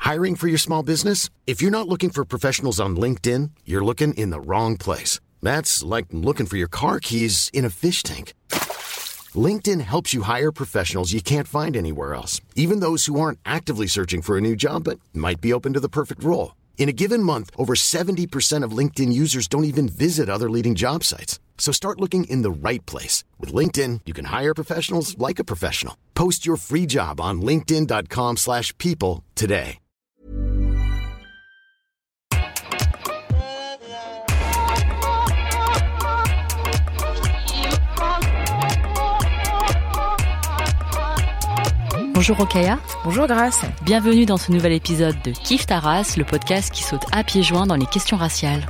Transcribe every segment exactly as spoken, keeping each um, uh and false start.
Hiring for your small business? If you're not looking for professionals on LinkedIn, you're looking in the wrong place. That's like looking for your car keys in a fish tank. LinkedIn helps you hire professionals you can't find anywhere else, even those who aren't actively searching for a new job but might be open to the perfect role. In a given month, over seventy percent of LinkedIn users don't even visit other leading job sites. So start looking in the right place. With LinkedIn, you can hire professionals like a professional. Post your free job on linkedin.com slash people today. Bonjour Rokhaya. Bonjour Grace. Bienvenue dans ce nouvel épisode de Kiffe ta race, le podcast qui saute à pieds joints dans les questions raciales.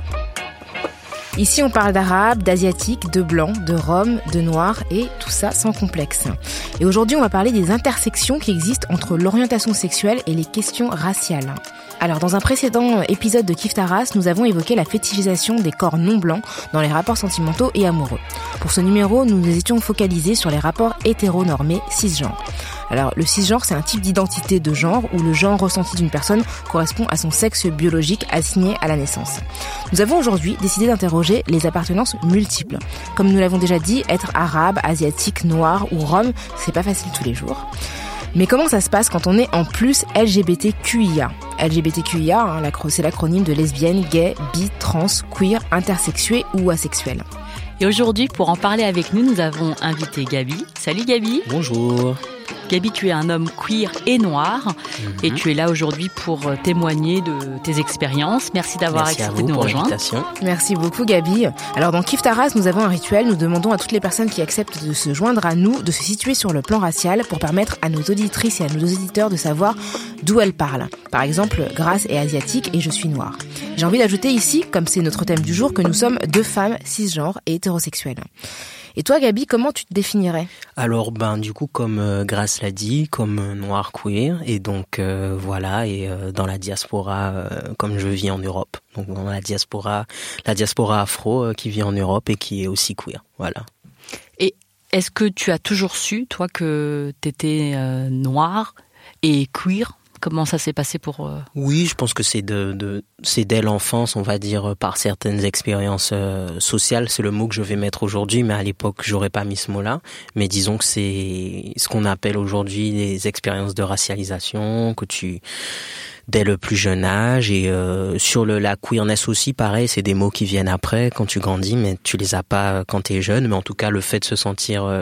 Ici, on parle d'arabe, d'asiatique, de blanc, de rome, de noir et tout ça sans complexe. Et aujourd'hui, on va parler des intersections qui existent entre l'orientation sexuelle et les questions raciales. Alors, dans un précédent épisode de Kiffe ta race, nous avons évoqué la fétichisation des corps non blancs dans les rapports sentimentaux et amoureux. Pour ce numéro, nous nous étions focalisés sur les rapports hétéronormés cisgenres. Alors, le cisgenre, c'est un type d'identité de genre où le genre ressenti d'une personne correspond à son sexe biologique assigné à la naissance. Nous avons aujourd'hui décidé d'interroger les appartenances multiples. Comme nous l'avons déjà dit, être arabe, asiatique, noir ou rome, c'est pas facile tous les jours. Mais comment ça se passe quand on est en plus L G B T Q I A ? L G B T Q I A, hein, c'est l'acronyme de lesbienne, gay, bi, trans, queer, intersexué ou asexuel. Et aujourd'hui, pour en parler avec nous, nous avons invité Gabi. Salut Gabi. Bonjour. Gabi, tu es un homme queer et noir mm-hmm. et tu es là aujourd'hui pour témoigner de tes expériences. Merci d'avoir Merci accepté de nous rejoindre. Merci beaucoup Gabi. Alors dans Kiffe ta race, nous avons un rituel. Nous demandons à toutes les personnes qui acceptent de se joindre à nous de se situer sur le plan racial pour permettre à nos auditrices et à nos auditeurs de savoir d'où elles parlent. Par exemple, Grace est asiatique et je suis noire. J'ai envie d'ajouter ici, comme c'est notre thème du jour, que nous sommes deux femmes cisgenres et hétérosexuelles. Et toi, Gabi, comment tu te définirais ? Alors, ben, du coup, comme euh, Grace l'a dit, comme euh, noir queer, et donc euh, voilà, et euh, dans la diaspora, euh, comme je vis en Europe, donc dans la diaspora, la diaspora afro euh, qui vit en Europe et qui est aussi queer, voilà. Et est-ce que tu as toujours su, toi, que t'étais euh, noire et queer ? Comment ça s'est passé pour... Euh... Oui, je pense que c'est de, de c'est dès l'enfance, on va dire, par certaines expériences euh, sociales. C'est le mot que je vais mettre aujourd'hui, mais à l'époque, j'aurais pas mis ce mot-là. Mais disons que c'est ce qu'on appelle aujourd'hui des expériences de racialisation, que tu... dès le plus jeune âge. Et euh, sur le la queerness aussi, pareil, c'est des mots qui viennent après, quand tu grandis, mais tu les as pas quand t'es jeune. Mais en tout cas, le fait de se sentir euh,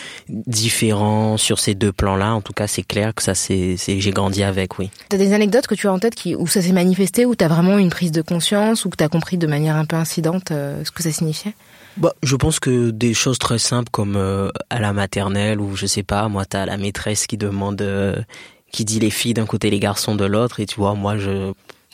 différent sur ces deux plans-là, en tout cas, c'est clair que ça, c'est, c'est j'ai grandi avec, oui. T'as des anecdotes que tu as en tête qui, où ça s'est manifesté, où t'as vraiment une prise de conscience, ou que t'as compris de manière un peu incidente euh, ce que ça signifiait ? Bah, je pense que des choses très simples comme euh, à la maternelle, ou je sais pas, moi, t'as la maîtresse qui demande... Euh, qui dit les filles d'un côté, les garçons de l'autre, et tu vois, moi, je...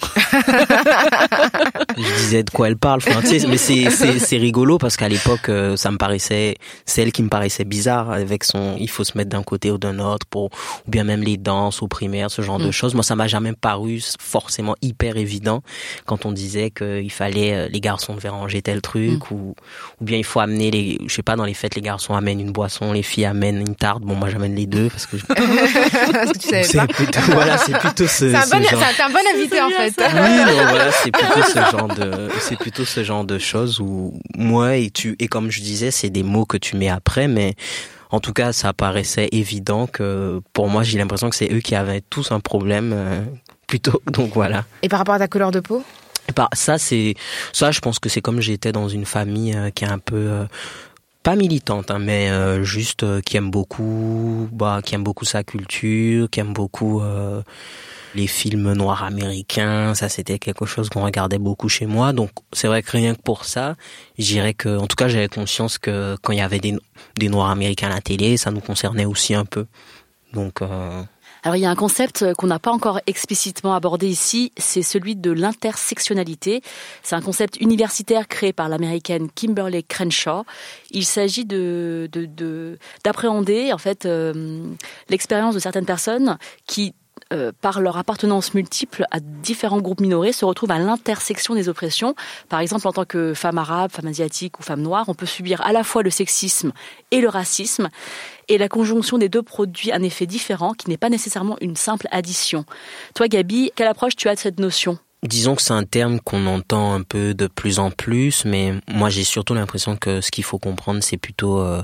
je disais de quoi elle parle, enfin, tu sais, mais c'est, c'est, c'est rigolo parce qu'à l'époque, euh, ça me paraissait, c'est elle qui me paraissait bizarre avec son, il faut se mettre d'un côté ou d'un autre pour, ou bien même les danses au primaire, ce genre mm. de choses. Moi, ça m'a jamais paru forcément hyper évident quand on disait qu'il fallait, euh, les garçons devaient ranger tel truc, mm. ou, ou bien il faut amener les, je sais pas, dans les fêtes, les garçons amènent une boisson, les filles amènent une tarte. Bon, moi, j'amène les deux parce que je... parce que tu savais c'est pas. Plutôt, voilà, c'est plutôt ce, c'est un ce bon, genre. c'est un bon invité, en fait. Oui, non, voilà, c'est plutôt ce genre de, c'est plutôt ce genre de choses où moi et tu, et comme je disais, c'est des mots que tu mets après, mais en tout cas, ça paraissait évident que pour moi, j'ai l'impression que c'est eux qui avaient tous un problème, euh, plutôt, donc voilà. Et par rapport à ta couleur de peau? Et par, ça, c'est, ça, je pense que c'est comme j'étais dans une famille euh, qui est un peu, euh, pas militante, hein, mais euh, juste euh, qui aime beaucoup, bah, qui aime beaucoup sa culture, qui aime beaucoup euh, les films noirs américains. Ça, c'était quelque chose qu'on regardait beaucoup chez moi. Donc, c'est vrai que rien que pour ça, je dirais que, en tout cas, j'avais conscience que quand il y avait des, des noirs américains à la télé, ça nous concernait aussi un peu. Donc. Euh, Alors, il y a un concept qu'on n'a pas encore explicitement abordé ici, c'est celui de l'intersectionnalité. C'est un concept universitaire créé par l'américaine Kimberly Crenshaw. Il s'agit de, de, de, d'appréhender, en fait, euh, l'expérience de certaines personnes qui euh, par leur appartenance multiple à différents groupes minorés, se retrouvent à l'intersection des oppressions. Par exemple, en tant que femme arabe, femme asiatique ou femme noire, on peut subir à la fois le sexisme et le racisme. Et la conjonction des deux produit un effet différent qui n'est pas nécessairement une simple addition. Toi, Gabi, quelle approche tu as de cette notion ? Disons que c'est un terme qu'on entend un peu de plus en plus, mais moi j'ai surtout l'impression que ce qu'il faut comprendre, c'est plutôt euh,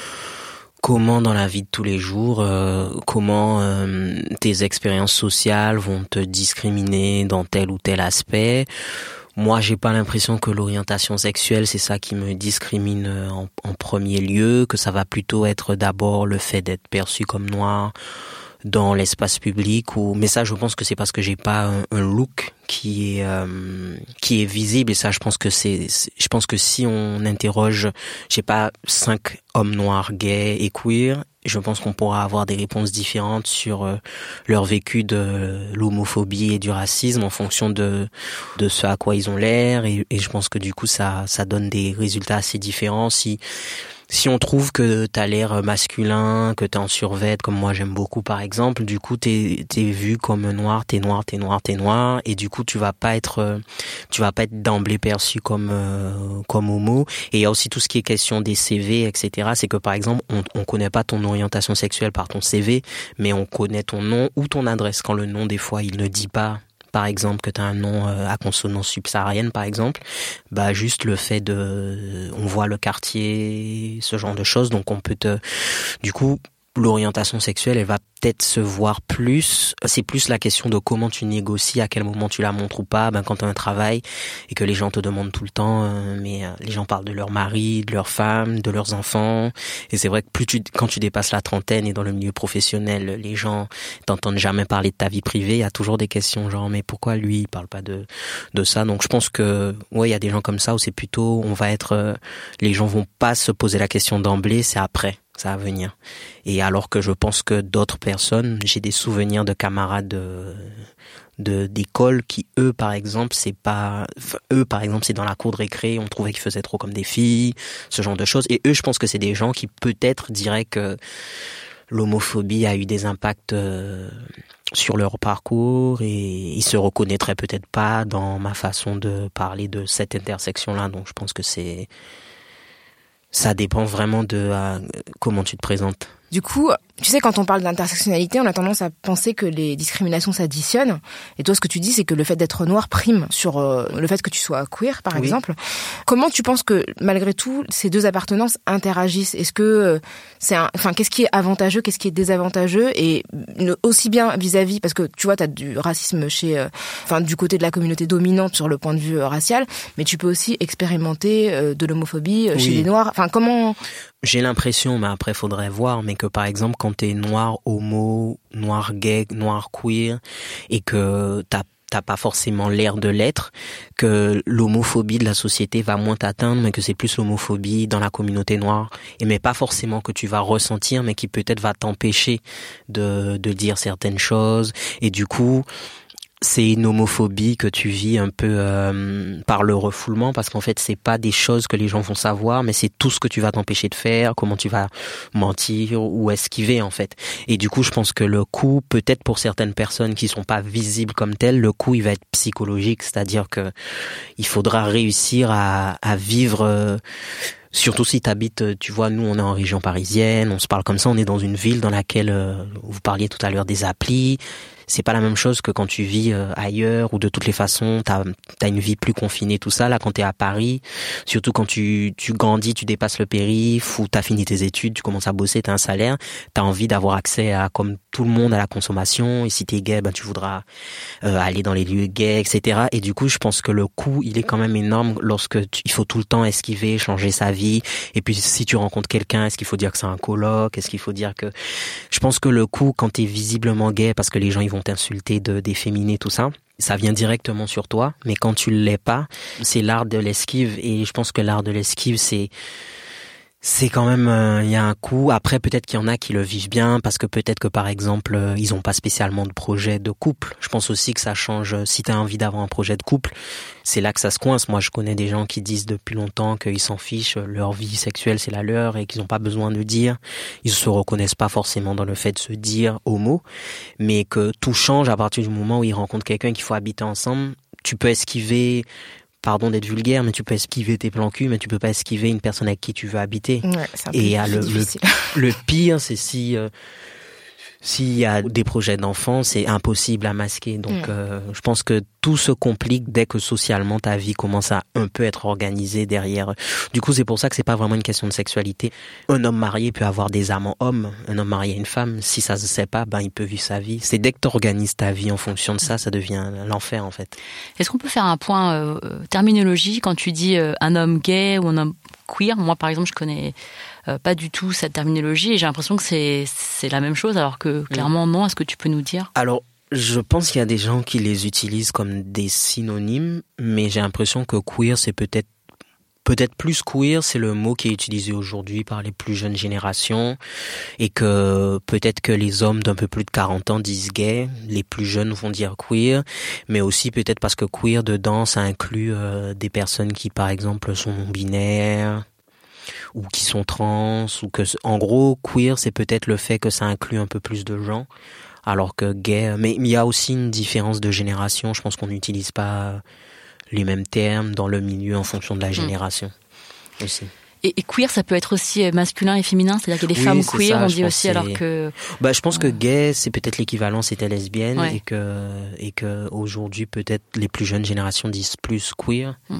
comment dans la vie de tous les jours, euh, comment euh, tes expériences sociales vont te discriminer dans tel ou tel aspect. Moi, j'ai pas l'impression que l'orientation sexuelle, c'est ça qui me discrimine en, en premier lieu, que ça va plutôt être d'abord le fait d'être perçu comme noir dans l'espace public, ou mais ça je pense que c'est parce que j'ai pas un, un look qui est euh, qui est visible, et ça je pense que c'est, c'est je pense que si on interroge, j'ai pas cinq hommes noirs gays et queer, je pense qu'on pourra avoir des réponses différentes sur euh, leur vécu de l'homophobie et du racisme en fonction de de ce à quoi ils ont l'air, et, et je pense que du coup ça ça donne des résultats assez différents. Si Si on trouve que t'as l'air masculin, que t'es en survêt, comme moi j'aime beaucoup par exemple, du coup t'es t'es vu comme noir, t'es noir, t'es noir, t'es noir, et du coup tu vas pas être tu vas pas être d'emblée perçu comme euh, comme homo. Et il y a aussi tout ce qui est question des C V, et cetera. C'est que par exemple on on connaît pas ton orientation sexuelle par ton C V, mais on connaît ton nom ou ton adresse. Quand le nom des fois il ne dit pas, par exemple, que tu as un nom à consonance subsaharienne, par exemple, bah juste le fait de, on voit le quartier, ce genre de choses, donc on peut te, du coup, l'orientation sexuelle, elle va peut-être se voir plus. C'est plus la question de comment tu négocies, à quel moment tu la montres ou pas. Ben quand tu as un travail et que les gens te demandent tout le temps, euh, mais euh, les gens parlent de leur mari, de leur femme, de leurs enfants. Et c'est vrai que plus tu, quand tu dépasses la trentaine et dans le milieu professionnel, les gens t'entendent jamais parler de ta vie privée. Il y a toujours des questions genre mais pourquoi lui il parle pas de de ça. Donc je pense que ouais il y a des gens comme ça où c'est plutôt on va être, euh, les gens vont pas se poser la question d'emblée, c'est après. Ça va venir. Et alors que je pense que d'autres personnes, j'ai des souvenirs de camarades de, de d'école qui eux par exemple c'est pas, eux par exemple c'est dans la cour de récré, on trouvait qu'ils faisaient trop comme des filles, ce genre de choses. Et eux je pense que c'est des gens qui peut-être diraient que l'homophobie a eu des impacts euh, sur leur parcours, et ils se reconnaîtraient peut-être pas dans ma façon de parler de cette intersection-là. Donc je pense que c'est ça dépend vraiment de euh, comment tu te présentes. Du coup, tu sais, quand on parle d'intersectionnalité, on a tendance à penser que les discriminations s'additionnent. Et toi, ce que tu dis, c'est que le fait d'être noir prime sur euh, le fait que tu sois queer, par oui. exemple. Comment tu penses que, malgré tout, ces deux appartenances interagissent ? Est-ce que euh, c'est un, enfin, qu'est-ce qui est avantageux, qu'est-ce qui est désavantageux ? Et aussi bien vis-à-vis, parce que tu vois, t'as du racisme chez, euh, enfin, du côté de la communauté dominante sur le point de vue euh, racial, mais tu peux aussi expérimenter euh, de l'homophobie euh, oui. chez les noirs. Enfin, comment... J'ai l'impression, mais après faudrait voir, mais que par exemple quand t'es noir homo, noir gay, noir queer, et que t'as t'as pas forcément l'air de l'être, que l'homophobie de la société va moins t'atteindre, mais que c'est plus l'homophobie dans la communauté noire, et mais pas forcément que tu vas ressentir, mais qui peut-être va t'empêcher de de dire certaines choses, et du coup c'est une homophobie que tu vis un peu euh, par le refoulement, parce qu'en fait c'est pas des choses que les gens vont savoir, mais c'est tout ce que tu vas t'empêcher de faire, comment tu vas mentir ou esquiver en fait. Et du coup je pense que le coup, peut-être pour certaines personnes qui sont pas visibles comme telles, le coup il va être psychologique, c'est-à-dire que il faudra réussir à, à vivre euh, surtout si t'habites, tu vois, nous on est en région parisienne, on se parle comme ça, on est dans une ville dans laquelle, euh, vous parliez tout à l'heure des applis, c'est pas la même chose que quand tu vis euh, ailleurs, ou de toutes les façons t'as t'as une vie plus confinée, tout ça. Là quand t'es à Paris, surtout quand tu tu grandis, tu dépasses le périph', ou t'as fini tes études, tu commences à bosser, t'as un salaire, t'as envie d'avoir accès à, comme tout le monde, à la consommation. Et si t'es gay, ben tu voudras euh, aller dans les lieux gays, et cetera. Et du coup je pense que le coût il est quand même énorme lorsque tu, il faut tout le temps esquiver, changer sa vie. Et puis si tu rencontres quelqu'un, est-ce qu'il faut dire que c'est un coloc, est-ce qu'il faut dire que, je pense que le coût quand t'es visiblement gay, parce que les gens ils vont t'insulter, de d'efféminer, tout ça, ça vient directement sur toi. Mais quand tu l'es pas, c'est l'art de l'esquive. Et je pense que l'art de l'esquive, c'est C'est quand même, il euh, y a un coût. Après, peut-être qu'il y en a qui le vivent bien parce que peut-être que par exemple, euh, ils ont pas spécialement de projet de couple. Je pense aussi que ça change. Si tu as envie d'avoir un projet de couple, c'est là que ça se coince. Moi, je connais des gens qui disent depuis longtemps qu'ils s'en fichent, leur vie sexuelle c'est la leur et qu'ils n'ont pas besoin de dire. Ils se reconnaissent pas forcément dans le fait de se dire homo, mais que tout change à partir du moment où ils rencontrent quelqu'un qu'il faut habiter ensemble. Tu peux esquiver. Pardon d'être vulgaire, mais tu peux esquiver tes plans cul, mais tu peux pas esquiver une personne avec qui tu veux habiter. Ouais, c'est un peu et le, difficile. Le, le pire, c'est si euh, s'il y a des projets d'enfants, c'est impossible à masquer. Donc, ouais. euh, je pense que tout se complique dès que socialement ta vie commence à un peu être organisée derrière. Du coup, c'est pour ça que c'est pas vraiment une question de sexualité. Un homme marié peut avoir des amants hommes, un homme marié à une femme. Si ça se sait pas, ben il peut vivre sa vie. C'est dès que tu organises ta vie en fonction de ça, ça devient l'enfer en fait. Est-ce qu'on peut faire un point euh, terminologie quand tu dis euh, un homme gay ou un homme queer? Moi, par exemple, je connais euh, pas du tout cette terminologie et j'ai l'impression que c'est c'est la même chose, alors que clairement non. Est-ce que tu peux nous dire? Alors. Je pense qu'il y a des gens qui les utilisent comme des synonymes, mais j'ai l'impression que queer, c'est peut-être peut-être plus queer, c'est le mot qui est utilisé aujourd'hui par les plus jeunes générations, et que peut-être que les hommes d'un peu plus de quarante ans disent gay, les plus jeunes vont dire queer, mais aussi peut-être parce que queer dedans, ça inclut euh, des personnes qui, par exemple, sont non-binaires, ou qui sont trans, ou que, en gros, queer, c'est peut-être le fait que ça inclut un peu plus de gens. Alors que gay, mais il y a aussi une différence de génération. Je pense qu'on n'utilise pas les mêmes termes dans le milieu en fonction de la génération mmh. aussi. Et, et queer, ça peut être aussi masculin et féminin, c'est-à-dire qu'il y a des oui, femmes queer, ça, on dit aussi, alors que. Bah, je pense ouais. que gay, c'est peut-être l'équivalent, c'était lesbienne, ouais. et que et que aujourd'hui peut-être les plus jeunes générations disent plus queer. Mmh.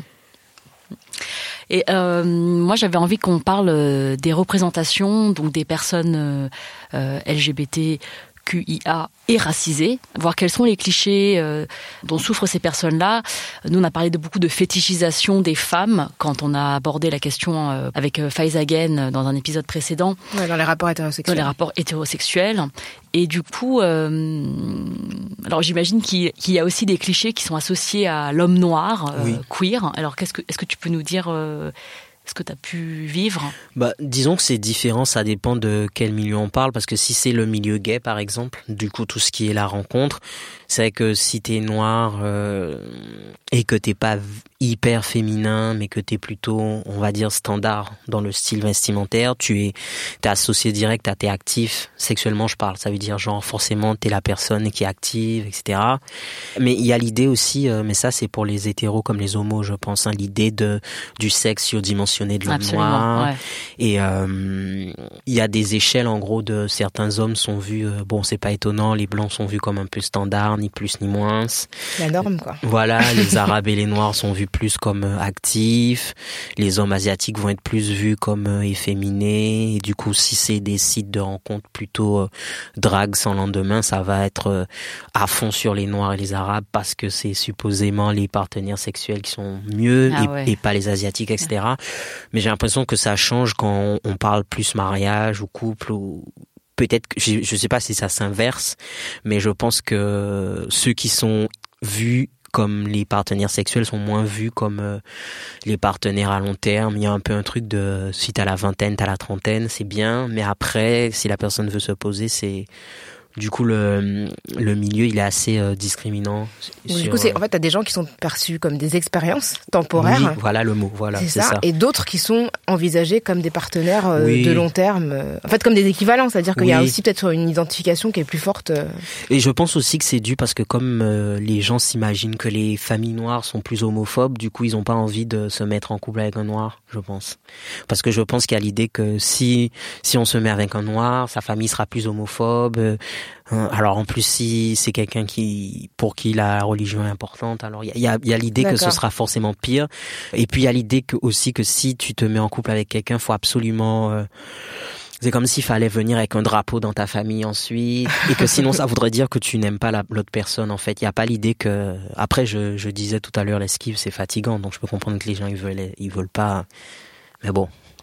Et euh, moi, j'avais envie qu'on parle des représentations, donc des personnes euh, L G B T Q I A et racisées, voir quels sont les clichés euh, dont souffrent ces personnes-là. Nous, on a parlé de beaucoup de fétichisation des femmes quand on a abordé la question euh, avec euh, Faiza Gen dans un épisode précédent. Ouais, dans les rapports hétérosexuels. Dans les rapports hétérosexuels. Et du coup, euh, alors j'imagine qu'il, qu'il y a aussi des clichés qui sont associés à l'homme noir, euh, oui. queer. Alors, qu'est-ce que, est-ce que tu peux nous dire euh, ce que tu as pu vivre? Bah, disons que c'est différent, ça dépend de quel milieu on parle, parce que si c'est le milieu gay, par exemple, du coup, tout ce qui est la rencontre, c'est vrai que si t'es noir euh, et que t'es pas hyper féminin, mais que t'es plutôt, on va dire, standard dans le style vestimentaire, tu es, t'es associé direct à t'es actif, sexuellement je parle, ça veut dire genre forcément t'es la personne qui est active, et cetera. Mais il y a l'idée aussi, euh, mais ça c'est pour les hétéros comme les homos, je pense, hein, l'idée de du sexe surdimensionné de l'homme Absolument, noir. Ouais. Et euh, il y a des échelles en gros de certains hommes sont vus, euh, bon c'est pas étonnant, les blancs sont vus comme un peu standard, ni plus ni moins. La norme quoi. Voilà, les arabes et les noirs sont vus plus comme euh, actifs, les hommes asiatiques vont être plus vus comme euh, efféminés, et du coup si c'est des sites de rencontres plutôt euh, drague sans lendemain, ça va être euh, à fond sur les noirs et les arabes parce que c'est supposément les partenaires sexuels qui sont mieux ah et, ouais. et pas les asiatiques, et cetera. Mais j'ai l'impression que ça change quand on parle plus mariage ou couple ou peut-être que je, je sais pas si ça s'inverse, mais je pense que ceux qui sont vus comme les partenaires sexuels sont moins vus comme euh, les partenaires à long terme. Il y a un peu un truc de si t'as la vingtaine, t'as la trentaine, c'est bien, mais après si la personne veut se poser, c'est du coup le le milieu il est assez euh, discriminant. Oui, sur, du coup c'est en fait t'as des gens qui sont perçus comme des expériences temporaires. Oui, voilà le mot, voilà, c'est, c'est ça. ça. Et d'autres qui sont envisagés comme des partenaires euh, oui. de long terme. Euh, en fait comme des équivalents, c'est-à-dire qu'il oui. y a aussi peut-être une identification qui est plus forte. Euh... Et je pense aussi que c'est dû parce que comme euh, les gens s'imaginent que les familles noires sont plus homophobes, du coup ils ont pas envie de se mettre en couple avec un noir, je pense. Parce que je pense qu'il y a l'idée que si si on se met avec un noir, sa famille sera plus homophobe. Euh, Alors en plus si c'est quelqu'un qui pour qui la religion est importante, alors il y a il y a l'idée D'accord. que ce sera forcément pire. Et puis il y a l'idée que aussi que si tu te mets en couple avec quelqu'un, faut absolument euh, c'est comme s'il fallait venir avec un drapeau dans ta famille ensuite, et que sinon ça voudrait dire que tu n'aimes pas la, l'autre personne en fait. Il y a pas l'idée que après je je disais tout à l'heure l'esquive c'est fatigant, donc je peux comprendre que les gens ils veulent ils veulent pas, mais bon.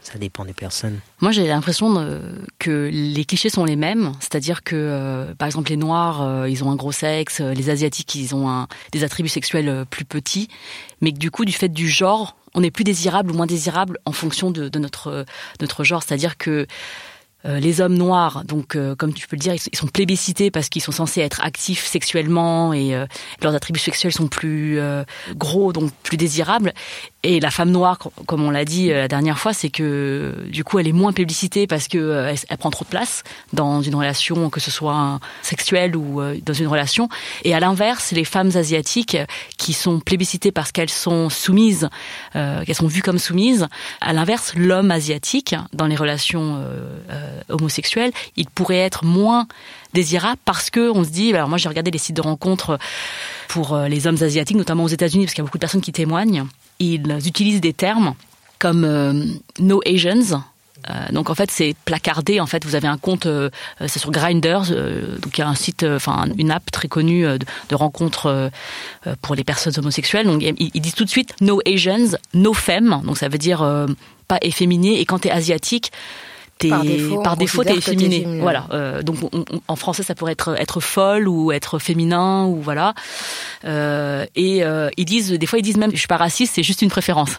Ça dépend des personnes. Moi, j'ai l'impression de, que les clichés sont les mêmes. C'est-à-dire que, euh, par exemple, les Noirs, euh, ils ont un gros sexe. Les Asiatiques, ils ont un, des attributs sexuels plus petits. Mais que du coup, du fait du genre, on est plus désirable ou moins désirable en fonction de, de notre, notre genre. C'est-à-dire que Euh, les hommes noirs, donc euh, comme tu peux le dire, ils sont plébiscités parce qu'ils sont censés être actifs sexuellement et euh, leurs attributs sexuels sont plus euh, gros, donc plus désirables. Et la femme noire, comme on l'a dit euh, la dernière fois, c'est que du coup elle est moins plébiscitée parce que euh, elle, elle prend trop de place dans une relation, que ce soit sexuelle ou euh, dans une relation. Et à l'inverse, les femmes asiatiques qui sont plébiscitées parce qu'elles sont soumises, euh, qu'elles sont vues comme soumises. À l'inverse, l'homme asiatique dans les relations euh, euh, homosexuels, il pourrait être moins désirable parce que on se dit, alors moi j'ai regardé les sites de rencontres pour les hommes asiatiques, notamment aux États-Unis, parce qu'il y a beaucoup de personnes qui témoignent, ils utilisent des termes comme euh, no Asians. Euh, donc en fait c'est placardé, en fait vous avez un compte, euh, c'est sur Grindr, euh, donc il y a un site, enfin euh, une app très connue euh, de, de rencontres euh, pour les personnes homosexuelles. Donc ils, ils disent tout de suite no Asians, no femmes, donc ça veut dire euh, pas efféminé, et quand t'es asiatique, T'es, par défaut, par défaut t'es efféminé. T'es voilà. Euh, donc on, on, en français, ça pourrait être être folle ou être féminin ou voilà. Euh, et euh, ils disent, des fois, ils disent même, je suis pas raciste, c'est juste une préférence.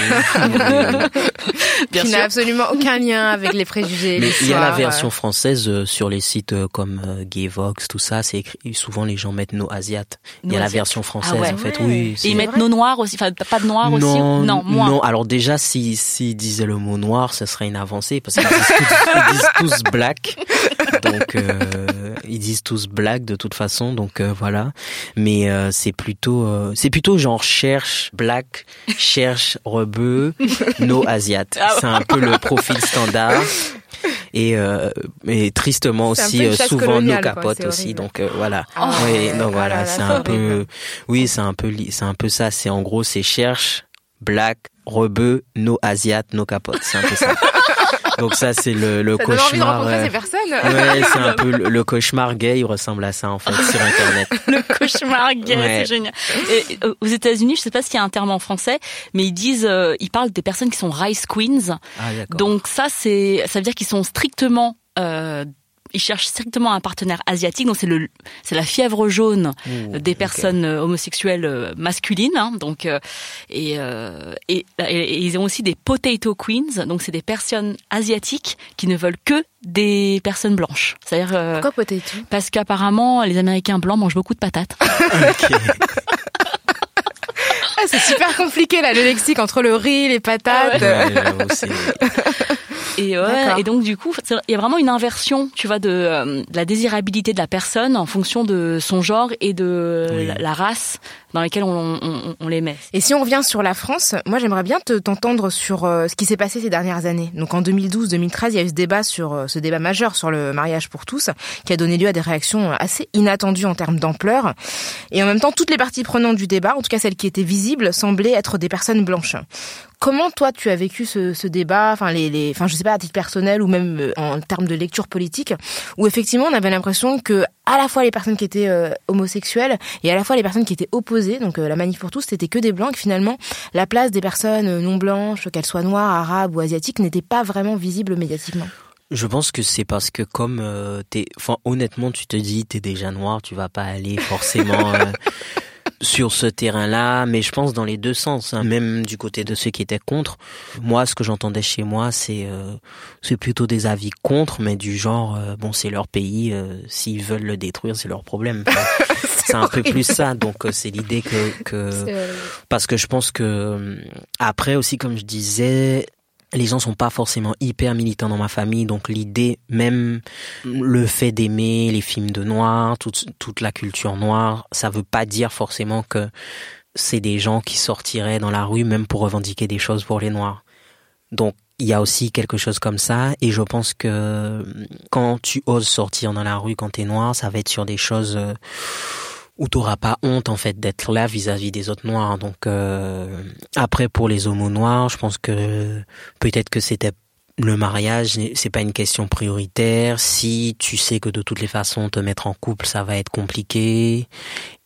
Qui n'a absolument aucun lien avec les préjugés. Mais il y a la version française euh, sur les sites euh, comme euh, Gayvox, tout ça. C'est écrit, souvent les gens mettent nos asiates. Il y a la version française ah ouais. en fait. Ouais. Oui. Et ils mettent nos noirs aussi. Enfin, pas de noirs aussi. Non, non, moins. Non. Alors déjà, si s'ils disaient le mot noir, ce serait une avancée parce qu'ils disent ils disent tous black, donc euh, ils disent tous black de toute façon, donc euh, voilà. Mais euh, c'est plutôt, euh, c'est plutôt genre cherche black, cherche rebeu, no asiat. Ah ouais. C'est un peu le profil standard. Et, euh, et tristement aussi euh, souvent nos capotes aussi, donc euh, voilà. Oh, oui, donc oh voilà, là là, c'est un peu, oui, c'est un peu, c'est un peu ça. C'est en gros, c'est cherche black, rebeu, no asiat, no capote. C'est un peu ça. Donc ça c'est le, le ça cauchemar. Donne envie de rencontrer euh... ces personnes. Ouais, c'est un peu le, le cauchemar gay. Il ressemble à ça en fait sur internet. Le cauchemar gay, ouais. C'est génial. Et, aux États-Unis, je sais pas s'il y a un terme en français, mais ils disent, euh, ils parlent des personnes qui sont rice queens. Ah, d'accord. Donc ça c'est, ça veut dire qu'ils sont strictement euh, ils cherchent strictement un partenaire asiatique, donc c'est le, c'est la fièvre jaune Ouh, des personnes okay. homosexuelles masculines, hein, donc euh, et, euh, et, et, et ils ont aussi des potato queens, donc c'est des personnes asiatiques qui ne veulent que des personnes blanches. C'est-à-dire euh, pourquoi potato ? Parce qu'apparemment les Américains blancs mangent beaucoup de patates. Okay. Ah, c'est super compliqué là, le lexique entre le riz, les patates. Ah ouais. Ouais, aussi. Et ouais, et donc du coup, il y a vraiment une inversion, tu vois, de, euh, de la désirabilité de la personne en fonction de son genre et de oui. la, la race dans laquelle on, on, on les met. Et si on revient sur la France, moi j'aimerais bien te, t'entendre sur euh, ce qui s'est passé ces dernières années. Donc en deux mille douze deux mille treize, il y a eu ce débat sur euh, ce débat majeur sur le mariage pour tous, qui a donné lieu à des réactions assez inattendues en termes d'ampleur. Et en même temps, toutes les parties prenantes du débat, en tout cas celles qui étaient visibles, semblaient être des personnes blanches. Comment toi tu as vécu ce, ce débat, enfin les, les, enfin je sais pas à titre personnel ou même en termes de lecture politique, où effectivement on avait l'impression que à la fois les personnes qui étaient euh, homosexuelles et à la fois les personnes qui étaient opposées, donc euh, la manif pour tous, c'était que des blancs, et que finalement la place des personnes non blanches, qu'elles soient noires, arabes ou asiatiques, n'était pas vraiment visible médiatiquement. Je pense que c'est parce que comme euh, t'es, enfin honnêtement tu te dis t'es déjà noir, tu vas pas aller forcément euh, sur ce terrain-là, mais je pense dans les deux sens, hein, même du côté de ceux qui étaient contre. Moi, ce que j'entendais chez moi, c'est euh, c'est plutôt des avis contre, mais du genre, euh, bon, c'est leur pays, euh, s'ils veulent le détruire, c'est leur problème. Enfin, c'est, c'est un peu plus ça, donc euh, c'est l'idée que, que parce que je pense que après aussi, comme je disais, les gens sont pas forcément hyper militants dans ma famille, donc l'idée, même le fait d'aimer les films de noirs, toute, toute la culture noire, ça veut pas dire forcément que c'est des gens qui sortiraient dans la rue même pour revendiquer des choses pour les noirs. Donc il y a aussi quelque chose comme ça, et je pense que quand tu oses sortir dans la rue quand t'es noir, ça va être sur des choses où t'auras pas honte en fait d'être là vis-à-vis des autres noirs. Donc euh, après pour les homos noirs, je pense que peut-être que c'était le mariage, c'est pas une question prioritaire. Si tu sais que de toutes les façons te mettre en couple, ça va être compliqué.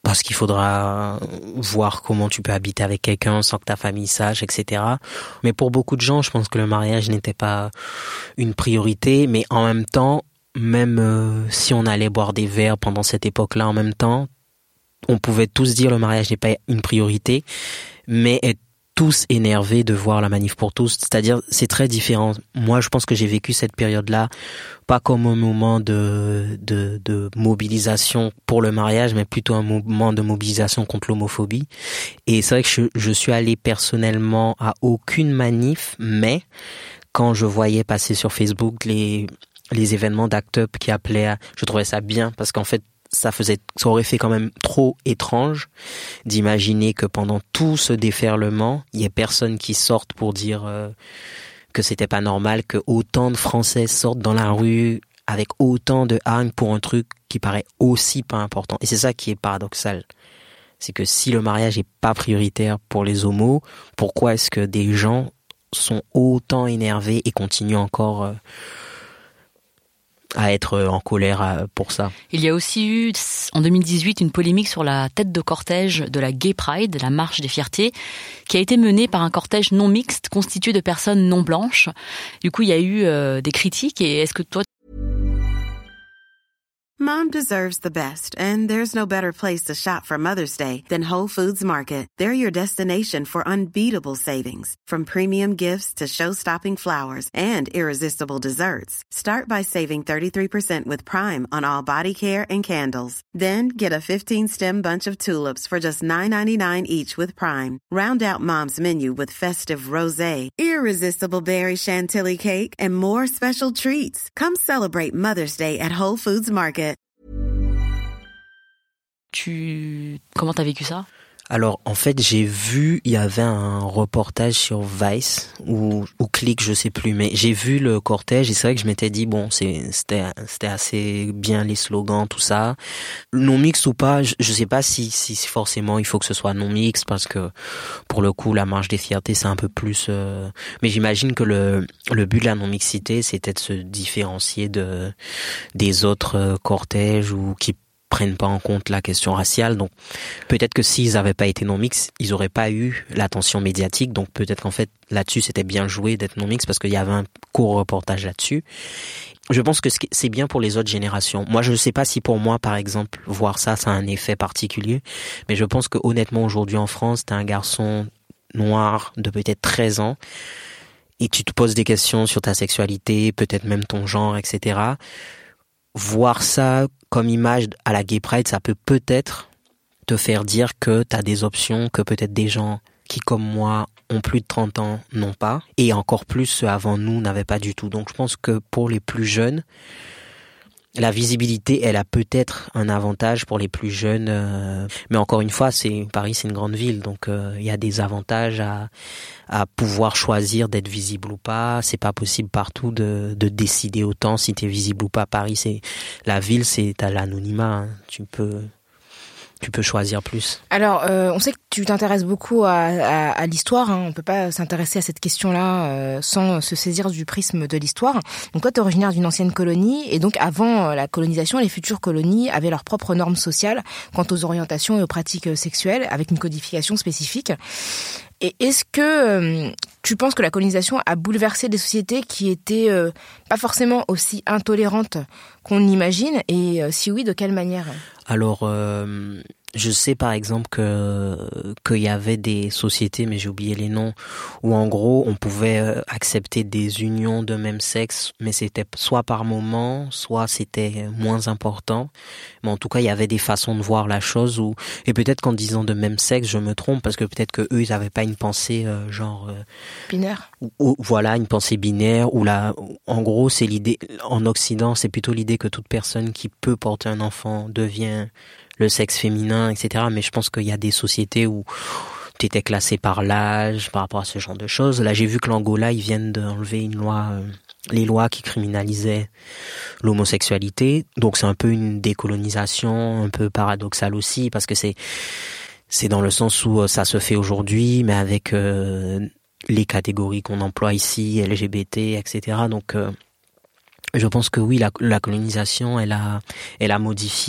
parce qu'il faudra voir comment tu peux habiter avec quelqu'un sans que ta famille sache, et cetera. Mais pour beaucoup de gens, je pense que le mariage n'était pas une priorité. Mais en même temps, même euh, si on allait boire des verres pendant cette époque-là, en même temps, on pouvait tous dire le mariage n'est pas une priorité, mais être tous énervés de voir la manif pour tous. C'est-à-dire, c'est très différent. Moi, je pense que j'ai vécu cette période-là pas comme un moment de, de, de mobilisation pour le mariage, mais plutôt un moment de mobilisation contre l'homophobie. Et c'est vrai que je, je suis allé personnellement à aucune manif, mais quand je voyais passer sur Facebook les, les événements d'Act Up qui appelaient à, je trouvais ça bien, parce qu'en fait, ça faisait, ça aurait fait quand même trop étrange d'imaginer que pendant tout ce déferlement, il y ait personne qui sorte pour dire euh, que c'était pas normal que autant de Français sortent dans la rue avec autant de haine pour un truc qui paraît aussi pas important. Et c'est ça qui est paradoxal. C'est que si le mariage est pas prioritaire pour les homos, pourquoi est-ce que des gens sont autant énervés et continuent encore euh, à être en colère pour ça. Il y a aussi eu, en deux mille dix-huit, une polémique sur la tête de cortège de la Gay Pride, la marche des fiertés, qui a été menée par un cortège non mixte constitué de personnes non blanches. Du coup, il y a eu euh, des critiques. Et est-ce que toi... Mom deserves the best, and there's no better place to shop for Mother's Day than Whole Foods Market. They're your destination for unbeatable savings, from premium gifts to show-stopping flowers and irresistible desserts. Start by saving thirty-three percent with Prime on all body care and candles. Then get a fifteen-stem bunch of tulips for just nine ninety-nine each with Prime. Round out Mom's menu with festive rosé, irresistible berry chantilly cake, and more special treats. Come celebrate Mother's Day at Whole Foods Market. Tu... Comment t'as vécu ça ? Alors, en fait, j'ai vu, il y avait un reportage sur Vice, ou, ou Click, je sais plus, mais j'ai vu le cortège et c'est vrai que je m'étais dit, bon, c'est, c'était, c'était assez bien les slogans, tout ça. Non mixte ou pas, je, je sais pas si, si forcément il faut que ce soit non mixte parce que, pour le coup, la marche des fiertés, c'est un peu plus, euh... mais j'imagine que le, le but de la non-mixité, c'était de se différencier de, des autres cortèges ou qui prennent pas en compte la question raciale. Donc peut-être que s'ils n'avaient pas été non-mix, ils auraient pas eu l'attention médiatique. Donc peut-être qu'en fait là-dessus c'était bien joué d'être non-mix parce qu'il y avait un court reportage là-dessus. Je pense que c'est bien pour les autres générations. Moi je ne sais pas si pour moi par exemple voir ça ça a un effet particulier, mais je pense que honnêtement aujourd'hui en France t'es un garçon noir de peut-être treize ans et tu te poses des questions sur ta sexualité, peut-être même ton genre, et cetera. Voir ça comme image à la Gay Pride, ça peut peut-être te faire dire que t'as des options que peut-être des gens qui, comme moi, ont plus de trente ans, n'ont pas. Et encore plus, ceux avant nous n'avaient pas du tout. Donc je pense que pour les plus jeunes, la visibilité, elle a peut-être un avantage pour les plus jeunes. Euh, mais encore une fois, c'est Paris, c'est une grande ville. Donc euh, il y a des avantages à, à pouvoir choisir d'être visible ou pas. C'est pas possible partout de, de décider autant si t'es visible ou pas. Paris, c'est la ville, c'est t'as l'anonymat. Hein. Tu peux... Tu peux choisir plus. Alors, euh, on sait que tu t'intéresses beaucoup à, à, à l'histoire. Hein. On peut pas s'intéresser à cette question-là euh, sans se saisir du prisme de l'histoire. Donc toi, tu es originaire d'une ancienne colonie. Et donc, avant la colonisation, les futures colonies avaient leurs propres normes sociales quant aux orientations et aux pratiques sexuelles, avec une codification spécifique. Et est-ce que euh, tu penses que la colonisation a bouleversé des sociétés qui étaient euh, pas forcément aussi intolérantes qu'on imagine ? Et euh, si oui, de quelle manière ? Alors, euh, je sais par exemple que qu'il y avait des sociétés, mais j'ai oublié les noms, où en gros on pouvait accepter des unions de même sexe, mais c'était soit par moment, soit c'était moins important. Mais en tout cas, il y avait des façons de voir la chose. Où, et peut-être qu'en disant de même sexe, je me trompe, parce que peut-être que eux, ils n'avaient pas une pensée euh, genre euh, binaire. Ou, ou, voilà, une pensée binaire. Ou là, en gros, c'est l'idée. En Occident, c'est plutôt l'idée que toute personne qui peut porter un enfant devient le sexe féminin, et cetera. Mais je pense qu'il y a des sociétés où tu étais classé par l'âge, par rapport à ce genre de choses. Là, j'ai vu que l'Angola, ils viennent d'enlever une loi, euh, les lois qui criminalisaient l'homosexualité. Donc, c'est un peu une décolonisation, un peu paradoxale aussi, parce que c'est c'est dans le sens où ça se fait aujourd'hui, mais avec euh, les catégories qu'on emploie ici, L G B T, et cetera. Donc, euh, je pense que oui, la, la colonisation, elle a, elle a modifié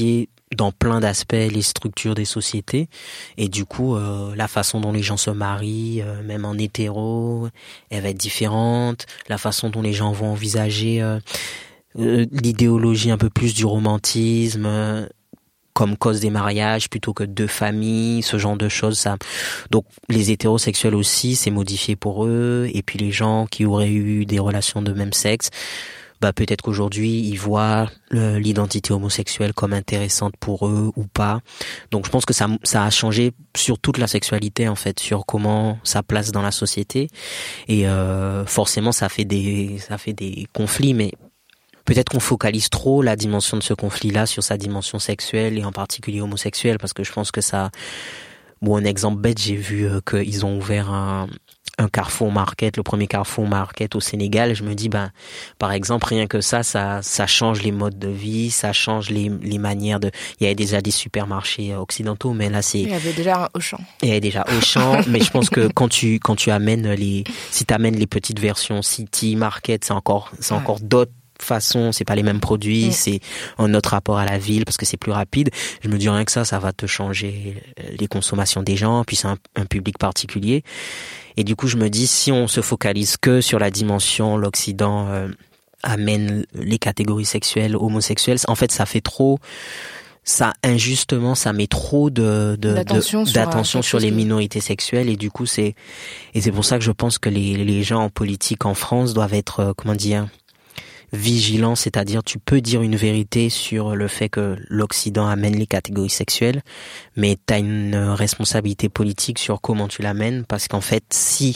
dans plein d'aspects les structures des sociétés, et du coup euh, la façon dont les gens se marient, euh, même en hétéro, elle va être différente. La façon dont les gens vont envisager euh, euh, l'idéologie un peu plus du romantisme euh, comme cause des mariages plutôt que deux familles, ce genre de choses. Ça. Donc les hétérosexuels aussi, c'est modifié pour eux, et puis les gens qui auraient eu des relations de même sexe, bah peut-être qu'aujourd'hui ils voient le, l'identité homosexuelle comme intéressante pour eux ou pas. Donc je pense que ça ça a changé sur toute la sexualité en fait, sur comment ça place dans la société, et euh, forcément ça fait des ça fait des conflits, mais peut-être qu'on focalise trop la dimension de ce conflit-là sur sa dimension sexuelle et en particulier homosexuelle, parce que je pense que ça. Bon, un exemple bête, j'ai vu euh, qu'ils ont ouvert un un Carrefour Market, le premier Carrefour Market au Sénégal. Je me dis, ben, par exemple, rien que ça, ça, ça change les modes de vie, ça change les, les manières de. Il y avait déjà des supermarchés occidentaux, mais là c'est. Il y avait déjà un Auchan. Il y avait déjà Auchan, mais je pense que quand tu quand tu amènes les, si t'amènes les petites versions City Market, c'est encore c'est ouais. encore d'autres façons, c'est pas les mêmes produits, mmh. c'est un autre rapport à la ville parce que c'est plus rapide. Je me dis rien que ça, ça va te changer les consommations des gens, puis c'est un, un public particulier. Et du coup, je me dis, si on se focalise que sur la dimension, l'Occident euh, amène les catégories sexuelles, homosexuelles, en fait, ça fait trop, ça injustement, ça met trop de, de, d'attention, de, sur, d'attention sur les que... minorités sexuelles. Et du coup, c'est, et c'est pour ça que je pense que les, les gens en politique en France doivent être, euh, comment dire, vigilant, c'est-à-dire tu peux dire une vérité sur le fait que l'Occident amène les catégories sexuelles, mais tu as une responsabilité politique sur comment tu l'amènes, parce qu'en fait, si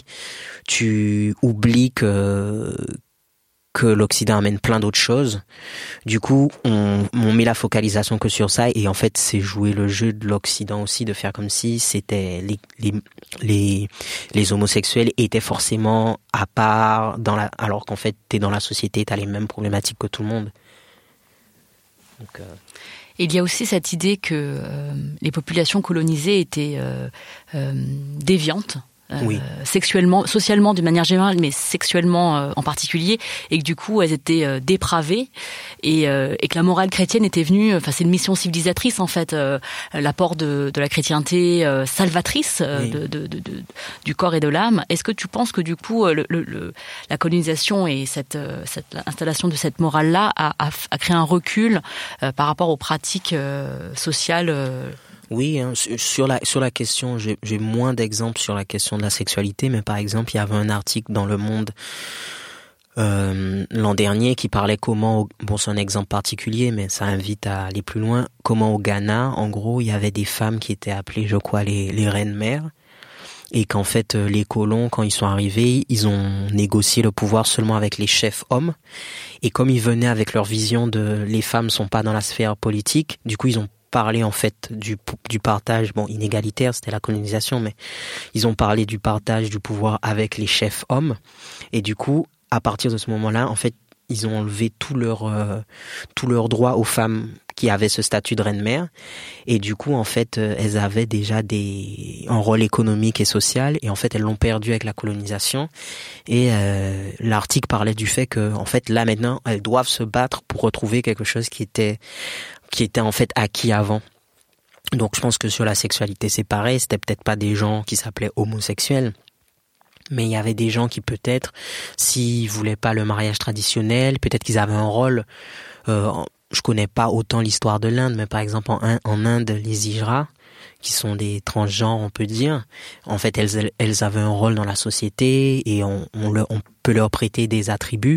tu oublies que que l'Occident amène plein d'autres choses, du coup, on, on met la focalisation que sur ça, et en fait, c'est jouer le jeu de l'Occident aussi, de faire comme si c'était les les les, les homosexuels étaient forcément à part dans la, alors qu'en fait, t'es dans la société, t'as les mêmes problématiques que tout le monde. Donc, euh... Il y a aussi cette idée que euh, les populations colonisées étaient euh, euh, déviantes. Euh, oui. sexuellement, socialement d'une manière générale, mais sexuellement euh, en particulier, et que du coup elles étaient euh, dépravées, et, euh, et que la morale chrétienne était venue, enfin c'est une mission civilisatrice en fait, euh, l'apport de, de la chrétienté euh, salvatrice euh, oui. de, de, de, de, du corps et de l'âme. Est-ce que tu penses que du coup le, le, le, la colonisation et cette, cette installation de cette morale-là a, a, a créé un recul euh, par rapport aux pratiques euh, sociales euh, Oui, hein, sur la sur la question, j'ai, j'ai moins d'exemples sur la question de la sexualité, mais par exemple, il y avait un article dans Le Monde euh, l'an dernier qui parlait comment, bon c'est un exemple particulier, mais ça invite à aller plus loin, comment au Ghana, en gros, il y avait des femmes qui étaient appelées, je crois, les, les reines-mères, et qu'en fait, les colons, quand ils sont arrivés, ils ont négocié le pouvoir seulement avec les chefs hommes, et comme ils venaient avec leur vision de les femmes sont pas dans la sphère politique, du coup, ils ont parlé en fait du du partage, bon inégalitaire, c'était la colonisation, mais ils ont parlé du partage du pouvoir avec les chefs hommes, et du coup à partir de ce moment-là en fait ils ont enlevé tout leur euh, tout leur droit aux femmes qui avaient ce statut de reine-mère, et du coup en fait euh, elles avaient déjà des un rôle économique et social, et en fait elles l'ont perdu avec la colonisation, et euh, l'article parlait du fait que en fait là maintenant elles doivent se battre pour retrouver quelque chose qui était qui était en fait acquis avant. Donc je pense que sur la sexualité c'est pareil, c'était peut-être pas des gens qui s'appelaient homosexuels, mais il y avait des gens qui peut-être, s'ils voulaient pas le mariage traditionnel, peut-être qu'ils avaient un rôle, euh, je connais pas autant l'histoire de l'Inde, mais par exemple en, en Inde, les hijras, qui sont des transgenres, on peut dire, en fait elles, elles avaient un rôle dans la société, et on, on, le, on peut leur prêter des attributs.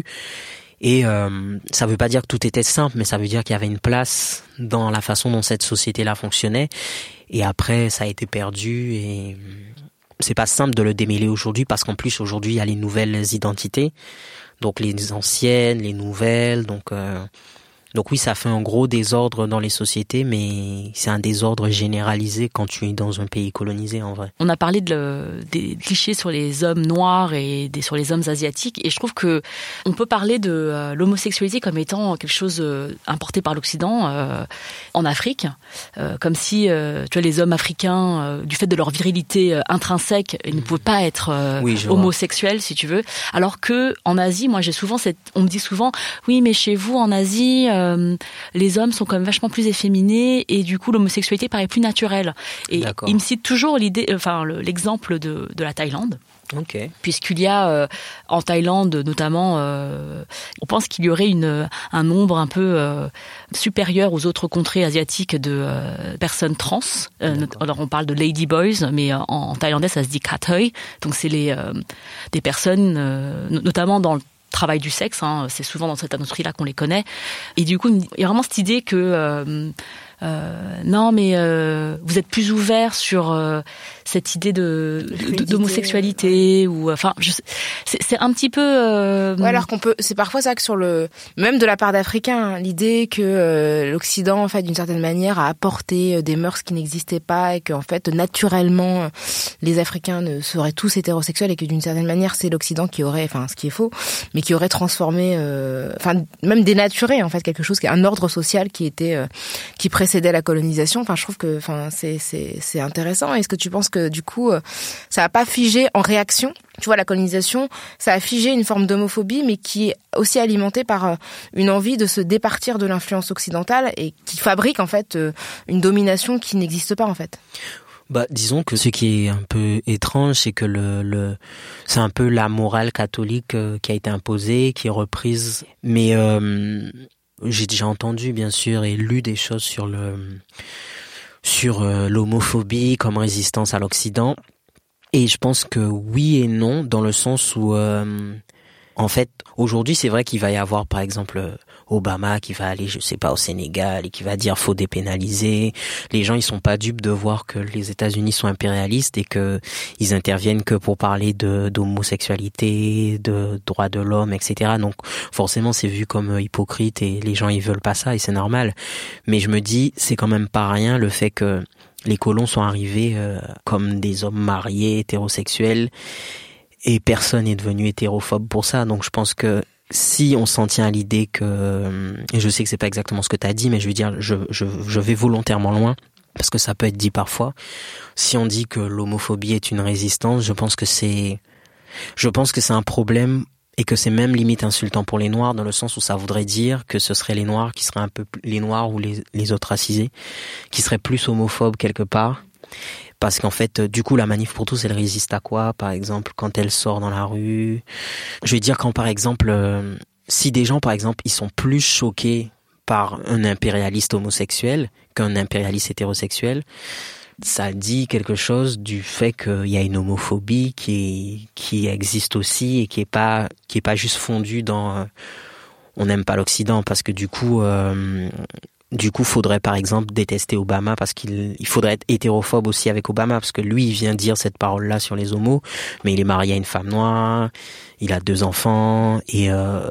Et euh, ça veut pas dire que tout était simple, mais ça veut dire qu'il y avait une place dans la façon dont cette société-là fonctionnait. Et après, ça a été perdu, et c'est pas simple de le démêler aujourd'hui, parce qu'en plus aujourd'hui il y a les nouvelles identités, donc les anciennes, les nouvelles, donc euh, donc oui, ça fait un gros désordre dans les sociétés, mais c'est un désordre généralisé quand tu es dans un pays colonisé, en vrai. On a parlé de le, des clichés sur les hommes noirs et des, sur les hommes asiatiques, et je trouve que on peut parler de euh, l'homosexualité comme étant quelque chose euh, importé par l'Occident euh, en Afrique, euh, comme si euh, tu vois, les hommes africains, euh, du fait de leur virilité euh, intrinsèque, ils ne pouvaient pas être euh, oui, homosexuels, si tu veux, alors que en Asie, moi j'ai souvent cette, on me dit souvent, oui mais chez vous en Asie, euh, euh, les hommes sont quand même vachement plus efféminés et du coup l'homosexualité paraît plus naturelle. Et D'accord. il me cite toujours l'idée, enfin le, l'exemple de, de la Thaïlande. Okay. Puisqu'il y a euh, en Thaïlande notamment, euh, on pense qu'il y aurait une, un nombre un peu euh, supérieur aux autres contrées asiatiques de euh, personnes trans. Euh, alors on parle de lady boys, mais en, en thaïlandais ça se dit kathoy. Donc c'est les euh, des personnes, euh, notamment dans le travail du sexe. Hein, c'est souvent dans cette industrie-là qu'on les connaît. Et du coup, il y a vraiment cette idée que euh, euh, non, mais euh, vous êtes plus ouvert sur euh, cette idée de, de d'homosexualité ou enfin, je, c'est, c'est un petit peu. Euh... Ouais, alors qu'on peut, c'est parfois ça que sur le, même de la part d'Africains, hein, l'idée que euh, l'Occident, en fait, d'une certaine manière, a apporté des mœurs qui n'existaient pas et que en fait, naturellement, les Africains ne seraient tous hétérosexuels et que d'une certaine manière, c'est l'Occident qui aurait, enfin, ce qui est faux, mais qui aurait transformé, euh, enfin, même dénaturé en fait quelque chose, qui est un ordre social qui était, euh, qui précédait la colonisation. Enfin, je trouve que, enfin, c'est c'est c'est intéressant. Est-ce que tu penses que du coup, ça n'a pas figé en réaction? Tu vois, la colonisation, ça a figé une forme d'homophobie, mais qui est aussi alimentée par une envie de se départir de l'influence occidentale et qui fabrique en fait une domination qui n'existe pas en fait. Bah, disons que ce qui est un peu étrange, c'est que le, le, c'est un peu la morale catholique euh, qui a été imposée, qui est reprise. Mais euh, j'ai déjà entendu, bien sûr, et lu des choses sur le, sur euh, l'homophobie comme résistance à l'Occident. Et je pense que oui et non, dans le sens où, euh, en fait, aujourd'hui, c'est vrai qu'il va y avoir, par exemple, Obama qui va aller, je sais pas, au Sénégal et qui va dire faut dépénaliser. Les gens, ils sont pas dupes de voir que les États-Unis sont impérialistes et que ils interviennent que pour parler de d'homosexualité, de droits de l'homme, et cetera. Donc, forcément, c'est vu comme hypocrite et les gens, ils veulent pas ça et c'est normal. Mais je me dis, c'est quand même pas rien le fait que les colons sont arrivés euh, comme des hommes mariés, hétérosexuels, et personne n'est devenu hétérophobe pour ça. Donc je pense que si on s'en tient à l'idée que, et je sais que c'est pas exactement ce que tu as dit, mais je veux dire, je, je, je vais volontairement loin, parce que ça peut être dit parfois. Si on dit que l'homophobie est une résistance, je pense que c'est, je pense que c'est un problème et que c'est même limite insultant pour les Noirs, dans le sens où ça voudrait dire que ce seraient les Noirs qui seraient un peu plus, les Noirs ou les, les autres racisés, qui seraient plus homophobes quelque part. Parce qu'en fait, du coup, la Manif pour tous, elle résiste à quoi, par exemple, quand elle sort dans la rue? Je vais dire quand, par exemple, euh, si des gens, par exemple, ils sont plus choqués par un impérialiste homosexuel qu'un impérialiste hétérosexuel, ça dit quelque chose du fait qu'il y a une homophobie qui est, qui existe aussi et qui est pas, qui est pas juste fondue dans, euh, on n'aime pas l'Occident, parce que du coup, euh, du coup, faudrait par exemple détester Obama parce qu'il il faudrait être hétérophobe aussi avec Obama, parce que lui, il vient dire cette parole-là sur les homos, mais il est marié à une femme noire, il a deux enfants et euh,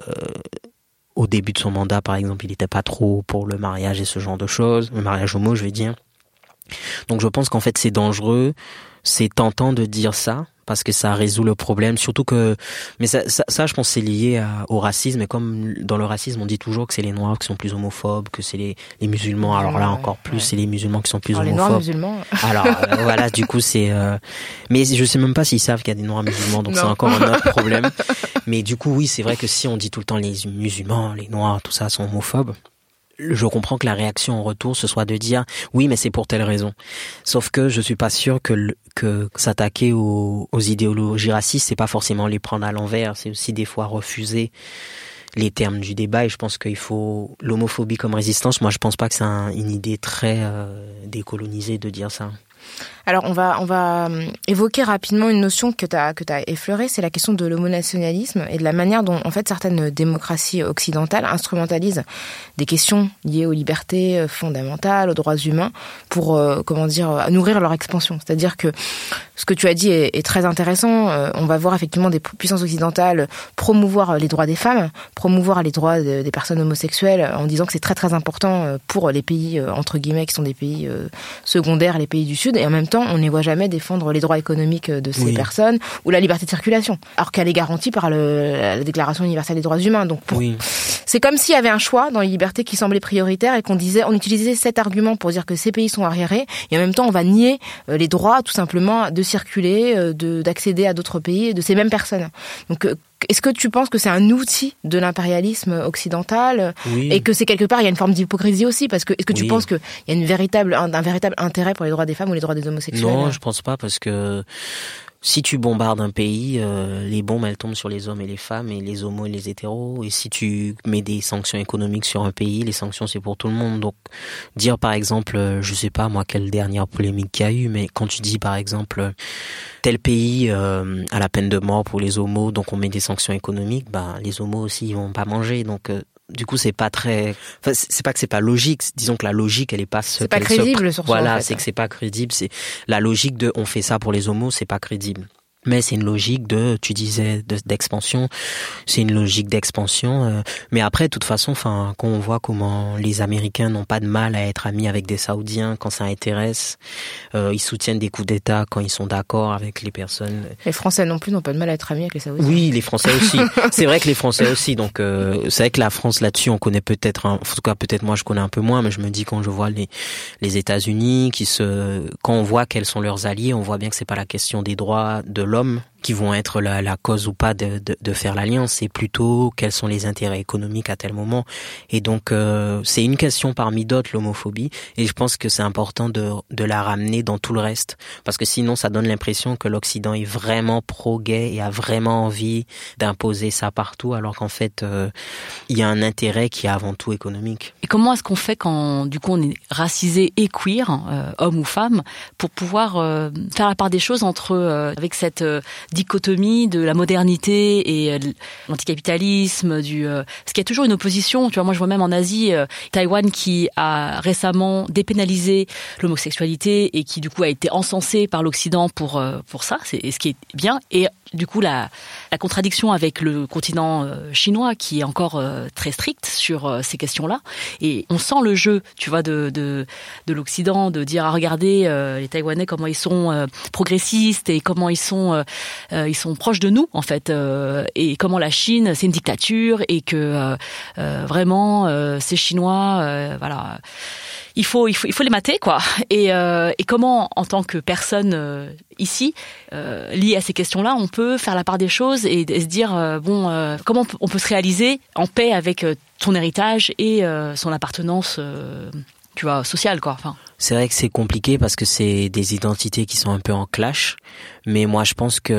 au début de son mandat, par exemple, il n'était pas trop pour le mariage et ce genre de choses, le mariage homo, je vais dire. Donc je pense qu'en fait c'est dangereux, c'est tentant de dire ça parce que ça résout le problème, surtout que, mais ça, ça, ça je pense c'est lié à, au racisme, et comme dans le racisme on dit toujours que c'est les Noirs qui sont plus homophobes, que c'est les, les musulmans, alors là encore plus, ouais. C'est les musulmans qui sont plus alors homophobes. Les Noirs musulmans. Alors euh, voilà, du coup c'est, euh... mais je sais même pas s'ils savent qu'il y a des Noirs musulmans, donc non. C'est encore un autre problème. Mais du coup oui, c'est vrai que si on dit tout le temps les musulmans, les Noirs, tout ça sont homophobes, je comprends que la réaction en retour ce soit de dire oui mais c'est pour telle raison, sauf que je suis pas sûr que le, que s'attaquer aux, aux idéologies racistes c'est pas forcément les prendre à l'envers, c'est aussi des fois refuser les termes du débat, et je pense qu'il faut l'homophobie comme résistance. Moi je pense pas que c'est un, une idée très euh, décolonisée de dire ça. Alors on va on va évoquer rapidement une notion que tu as que tu as effleurée, c'est la question de l'homonationalisme et de la manière dont en fait certaines démocraties occidentales instrumentalisent des questions liées aux libertés fondamentales, aux droits humains pour euh, comment dire nourrir leur expansion. C'est-à-dire que ce que tu as dit est, est très intéressant. Euh, on va voir effectivement des puissances occidentales promouvoir les droits des femmes, promouvoir les droits de, des personnes homosexuelles en disant que c'est très très important pour les pays entre guillemets qui sont des pays euh, secondaires, les pays du Sud, et en même temps on ne les voit jamais défendre les droits économiques de ces oui. personnes ou la liberté de circulation, alors qu'elle est garantie par le, la Déclaration universelle des droits humains. Donc pour, oui. c'est comme s'il y avait un choix dans les libertés qui semblait prioritaire et qu'on disait, on utilisait cet argument pour dire que ces pays sont arriérés, et en même temps on va nier les droits tout simplement de circuler, de d'accéder à d'autres pays de ces mêmes personnes. Donc est-ce que tu penses que c'est un outil de l'impérialisme occidental oui. et que c'est quelque part il y a une forme d'hypocrisie aussi parce que est-ce que tu oui. penses qu'il y a une véritable un, un véritable intérêt pour les droits des femmes ou les droits des homosexuels? Non, je pense pas parce que si tu bombardes un pays, euh, les bombes elles tombent sur les hommes et les femmes et les homos et les hétéros. Et si tu mets des sanctions économiques sur un pays, les sanctions c'est pour tout le monde. Donc dire par exemple, je sais pas moi quelle dernière polémique qu'il y a eu, mais quand tu dis par exemple tel pays euh, a la peine de mort pour les homos, donc on met des sanctions économiques, bah les homos aussi ils vont pas manger. Donc euh, du coup, c'est pas très. Enfin, c'est pas que c'est pas logique. Disons que la logique, elle est pas. Ce c'est pas crédible se... sur ça. Voilà, en fait. c'est que c'est pas crédible. C'est la logique de on fait ça pour les homos, c'est pas crédible. Mais c'est une logique de, tu disais, de, d'expansion. C'est une logique d'expansion. Euh, mais après, de toute façon, enfin, quand on voit comment les Américains n'ont pas de mal à être amis avec des Saoudiens quand ça intéresse, euh, ils soutiennent des coups d'État quand ils sont d'accord avec les personnes. Les Français non plus n'ont pas de mal à être amis avec les Saoudiens. Oui, les Français aussi. C'est vrai que les Français aussi. Donc, euh, c'est vrai que la France là-dessus, on connaît peut-être, un, en tout cas, peut-être moi, je connais un peu moins, mais je me dis quand je vois les les États-Unis qui se, quand on voit quels sont leurs alliés, on voit bien que c'est pas la question des droits de l'homme qui vont être la, la cause ou pas de, de, de faire l'alliance, c'est plutôt quels sont les intérêts économiques à tel moment. Et donc euh, c'est une question parmi d'autres, l'homophobie, et je pense que c'est important de, de la ramener dans tout le reste, parce que sinon ça donne l'impression que l'Occident est vraiment pro-gay et a vraiment envie d'imposer ça partout, alors qu'en fait euh, il y a un intérêt qui est avant tout économique. Et comment est-ce qu'on fait quand du coup on est racisé et queer, euh, homme ou femme, pour pouvoir euh, faire la part des choses entre euh, avec cette euh, dichotomie de la modernité et euh, l'anticapitalisme, du euh, parce qu'il y a toujours une opposition. Tu vois, moi je vois même en Asie, euh, Taïwan qui a récemment dépénalisé l'homosexualité et qui du coup a été encensé par l'Occident pour euh, pour ça, c'est ce qui est bien. Et du coup la la contradiction avec le continent euh, chinois qui est encore euh, très strict sur euh, ces questions-là. Et on sent le jeu, tu vois, de de de l'Occident, de dire ah regardez euh, les Taïwanais comment ils sont euh, progressistes et comment ils sont euh, euh, ils sont proches de nous en fait euh, et comment la Chine c'est une dictature et que euh, euh, vraiment euh, ces Chinois euh, voilà il faut il faut il faut les mater quoi. Et euh, et comment en tant que personne euh, ici euh, liée à ces questions-là on peut faire la part des choses et, et se dire euh, bon euh, comment on peut, on peut se réaliser en paix avec euh, son héritage et euh, son appartenance euh, tu vois sociale quoi. Enfin c'est vrai que c'est compliqué parce que c'est des identités qui sont un peu en clash, mais moi je pense que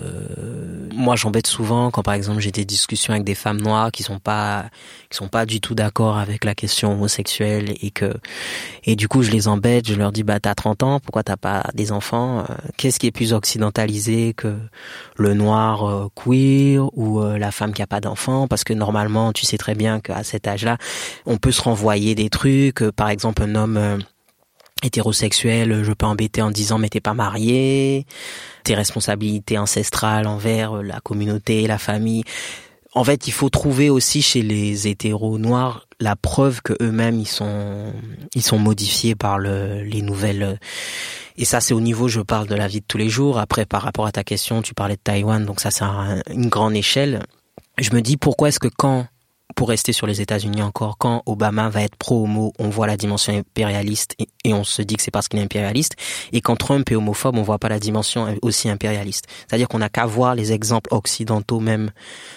euh, moi j'embête souvent quand par exemple j'ai des discussions avec des femmes noires qui sont pas qui sont pas du tout d'accord avec la question homosexuelle et que et du coup je les embête, je leur dis bah t'as trente ans, pourquoi t'as pas des enfants, euh, qu'est-ce qui est plus occidentalisé que le noir euh, queer ou euh, la femme qui a pas d'enfants, parce que normalement tu sais très bien qu'à cet âge-là on peut se renvoyer des trucs, euh, par exemple un homme euh, hétérosexuel, je peux embêter en disant mais t'es pas marié, tes responsabilités ancestrales envers la communauté, la famille. En fait, il faut trouver aussi chez les hétéros noirs la preuve que eux-mêmes ils sont ils sont modifiés par le, les nouvelles. Et ça c'est au niveau, je parle de la vie de tous les jours. Après par rapport à ta question, tu parlais de Taïwan, donc ça c'est un, une grande échelle. Je me dis pourquoi est-ce que quand pour rester sur les États-Unis encore, quand Obama va être pro-homo, on voit la dimension impérialiste et, et on se dit que c'est parce qu'il est impérialiste. Et quand Trump est homophobe, on voit pas la dimension aussi impérialiste. C'est-à-dire qu'on n'a qu'à voir les exemples occidentaux même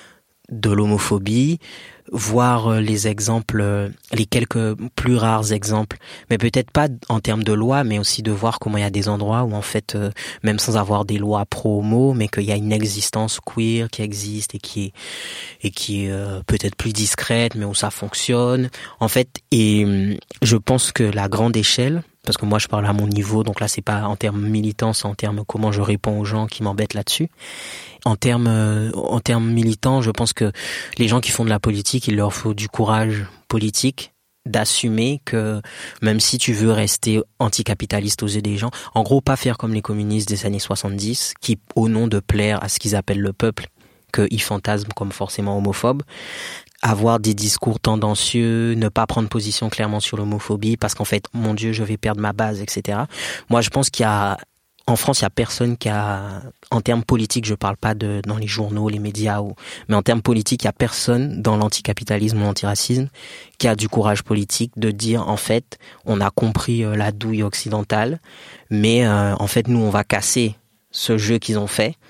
de l'homophobie, voir les exemples, les quelques plus rares exemples, mais peut-être pas en termes de loi, mais aussi de voir comment il y a des endroits où en fait, euh, même sans avoir des lois pro-homo, mais qu'il y a une existence queer qui existe et qui est et qui est euh, peut-être plus discrète, mais où ça fonctionne. En fait, et je pense que la grande échelle, parce que moi je parle à mon niveau, donc là c'est pas en termes militants, c'est en termes comment je réponds aux gens qui m'embêtent là-dessus. En termes euh, en termes militants, je pense que les gens qui font de la politique, il leur faut du courage politique d'assumer que même si tu veux rester anticapitaliste aux yeux des gens, en gros pas faire comme les communistes des années soixante-dix qui au nom de plaire à ce qu'ils appellent le peuple, qu'ils fantasment comme forcément homophobe, avoir des discours tendancieux, ne pas prendre position clairement sur l'homophobie parce qu'en fait, mon Dieu, je vais perdre ma base, et cetera. Moi, je pense qu'il y a, en France, il y a personne qui a, en termes politiques, je parle pas de, dans les journaux, les médias, ou, mais en termes politiques, il y a personne dans l'anticapitalisme ou l'antiracisme qui a du courage politique de dire, en fait, on a compris euh, la douille occidentale, mais euh, en fait, nous, on va casser ce jeu qu'ils ont fait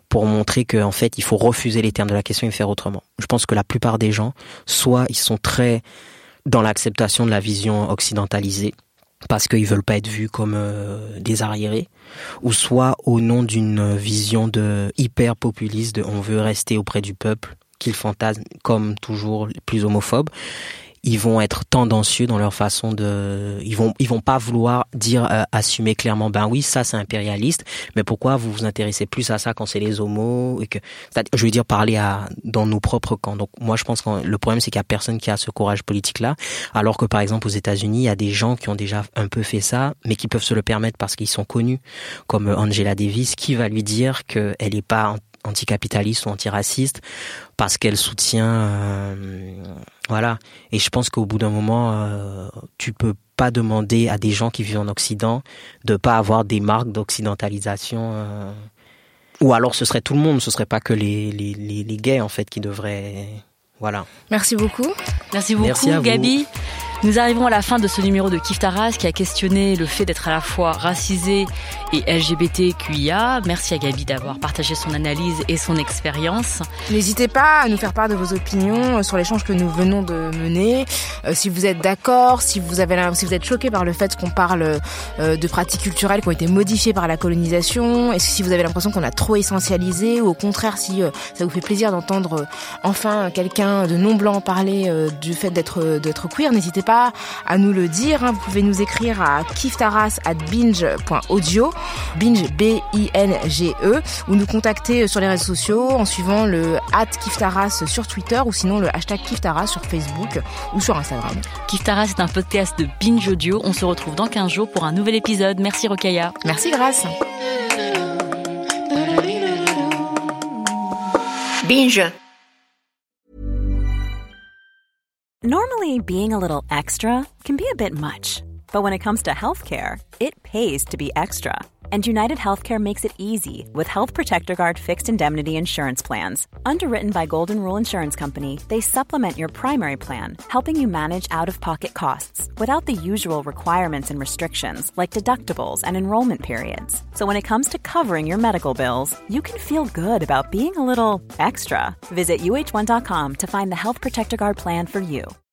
pour montrer qu'en fait, il faut refuser les termes de la question et faire autrement. Je pense que la plupart des gens, soit ils sont très dans l'acceptation de la vision occidentalisée, parce qu'ils veulent pas être vus comme euh, des arriérés, ou soit au nom d'une vision de hyper populiste, de on veut rester auprès du peuple, qu'ils fantasment comme toujours plus homophobe. Ils vont être tendancieux dans leur façon de, ils vont, ils vont pas vouloir dire, euh, assumer clairement, ben oui, ça c'est impérialiste, mais pourquoi vous vous intéressez plus à ça quand c'est les homos et que, je veux dire, parler à, dans nos propres camps. Donc, moi, je pense que le problème, c'est qu'il y a personne qui a ce courage politique-là, alors que, par exemple, aux États-Unis, il y a des gens qui ont déjà un peu fait ça, mais qui peuvent se le permettre parce qu'ils sont connus, comme Angela Davis, qui va lui dire qu'elle est pas anticapitaliste ou antiraciste parce qu'elle soutient euh, voilà. Et je pense qu'au bout d'un moment euh, tu peux pas demander à des gens qui vivent en Occident de pas avoir des marques d'occidentalisation euh, ou alors ce serait tout le monde, ce serait pas que les les les, les gays en fait qui devraient voilà. Merci beaucoup. Merci beaucoup Merci Gabi. Nous arrivons à la fin de ce numéro de Kif Taras qui a questionné le fait d'être à la fois racisé et L G B T Q I A. Merci à Gabi d'avoir partagé son analyse et son expérience. N'hésitez pas à nous faire part de vos opinions sur l'échange que nous venons de mener. Euh, si vous êtes d'accord, si vous avez, si vous êtes choqué par le fait qu'on parle euh, de pratiques culturelles qui ont été modifiées par la colonisation, et si vous avez l'impression qu'on a trop essentialisé, ou au contraire si euh, ça vous fait plaisir d'entendre euh, enfin quelqu'un de non blanc parler euh, du fait d'être d'être queer, n'hésitez pas à nous le dire. Vous pouvez nous écrire à kiftaras arobase binge point audio, binge B I N G E, ou nous contacter sur les réseaux sociaux en suivant le at kiftaras sur Twitter, ou sinon le hashtag kiftaras sur Facebook ou sur Instagram. Kif Taras est un podcast de Binge Audio. On se retrouve dans quinze jours pour un nouvel épisode. Merci Rokhaya. Merci Grace. Binge. Normally, being a little extra can be a bit much, but when it comes to healthcare, it pays to be extra. And United Healthcare makes it easy with Health Protector Guard fixed indemnity insurance plans. Underwritten by Golden Rule Insurance Company, they supplement your primary plan, helping you manage out-of-pocket costs without the usual requirements and restrictions like deductibles and enrollment periods. So when it comes to covering your medical bills, you can feel good about being a little extra. Visit U H one dot com to find the Health Protector Guard plan for you.